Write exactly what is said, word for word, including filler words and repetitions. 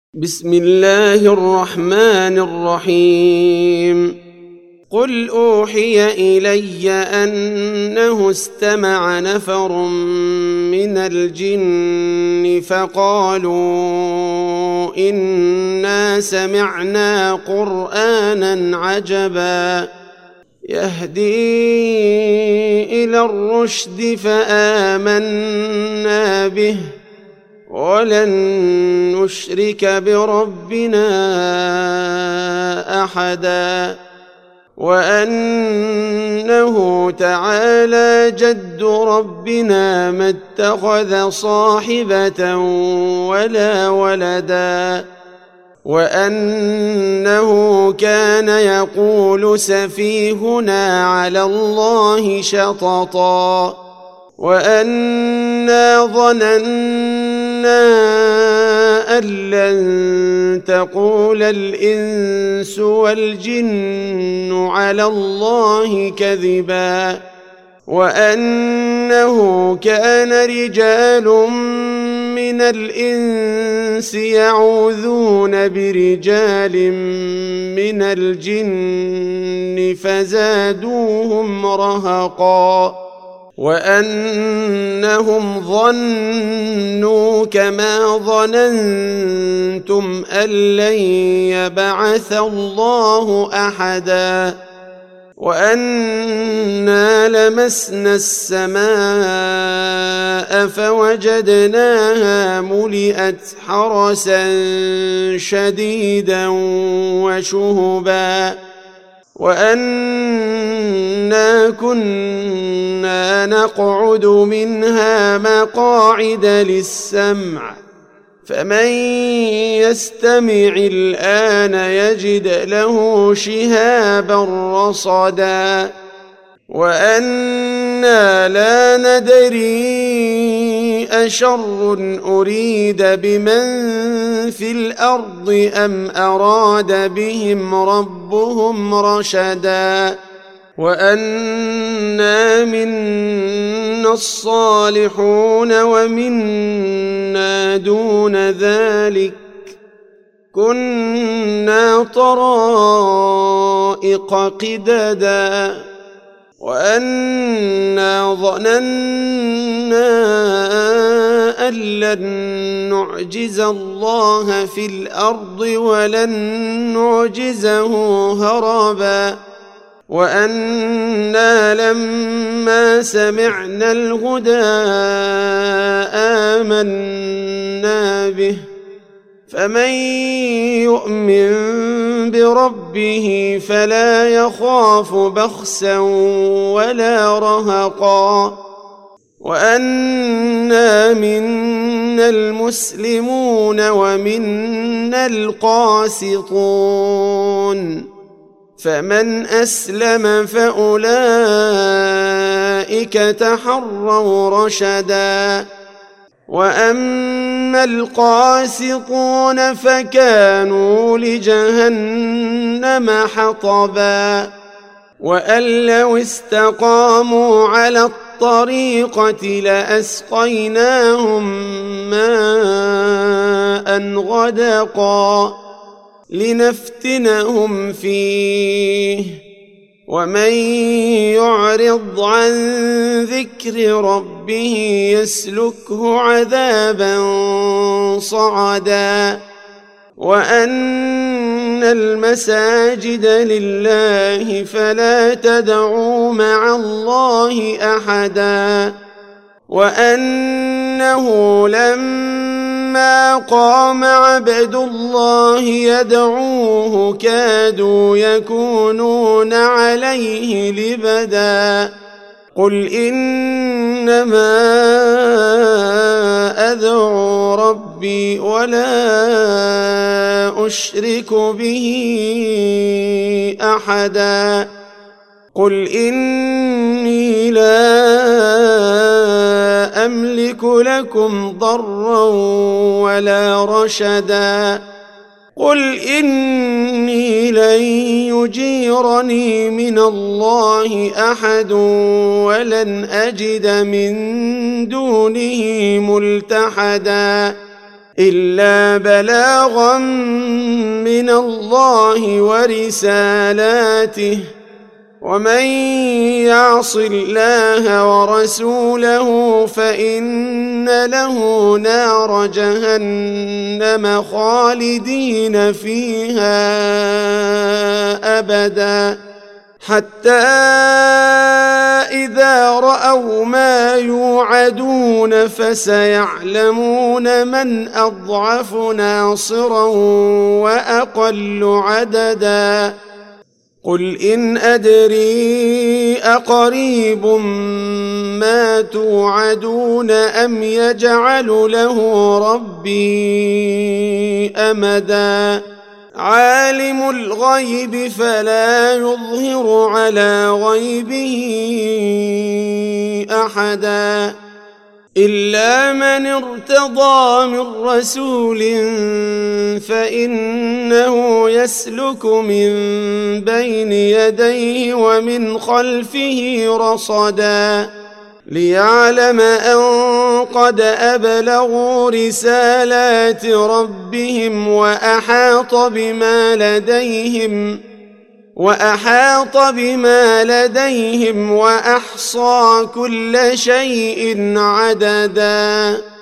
بسم الله الرحمن الرحيم قل أوحي إلي أنه استمع نفر من الجن فقالوا إنا سمعنا قرآنا عجبا يهدي إلى الرشد فآمنا به ولن نشرك بربنا أحدا وأنه تعالى جد ربنا ما اتخذ صاحبة ولا ولدا وأنه كان يقول سفيهنا على الله شططا وأنا ظننا أن لن تقول الإنس والجن على الله كذبا وأنه كان رجال من الإنس يعوذون برجال من الجن فزادوهم رهقا وأنهم ظنوا كما ظننتم أن لن يبعث الله أحدا وأنا لمسنا السماء فوجدناها ملئت حرسا شديدا وشهبا وأنا كنا نقعد منها مقاعد للسمع فمن يستمع الآن يجد له شهابا رصدا وأنا لا ندري أشر أريد بمن في الأرض أم أراد بهم ربهم رشدا وأنا منا الصالحون ومنا دون ذلك كنا طرائق قددا وأنا ظننا أن لن نعجز الله في الأرض ولن نعجزه هربا وأنا لما سمعنا الهدى آمنا به فمن يؤمن بربه فلا يخاف بخسا ولا رهقا وأنا منا المسلمون ومنا القاسطون فمن أسلم فأولئك تحروا رشدا وأما القاسطون فكانوا لجهنم حطبا وأن لو استقاموا على الطريقة لأسقيناهم ماء غدقا لنفتنهم فيه ومن يعرض عن ذكر ربه يسلكه عذابا صعدا وأن المساجد لله فلا تدعوا مع الله أحدا وأنه لما قام عبد الله يدعوه كادوا يكونون عليه لبدا قل إنما أدعو ربي ولا أشرك به أحدا قل إني لا أملك لكم ضرا ولا رشدا قل إني لن يجيرني من الله أحد ولن أجد من دونه ملتحدا إلا بلاغا من الله ورسالاته ومن يعص الله ورسوله فإن له نار جهنم خالدين فيها أبدا حتى إذا رأوا ما يوعدون فسيعلمون من أضعف ناصرا وأقل عددا قل إن أدري أقريب ما توعدون أم يجعل له ربي أمدا عالم الغيب فلا يظهر على غيبه أحدا إلا من ارتضى من رسول فإنه يسلك من بين يديه ومن خلفه رصدا ليعلم أن قد أبلغوا رسالات ربهم وأحاط بما لديهم وأحاط بما لديهم وأحصى كل شيء عددا.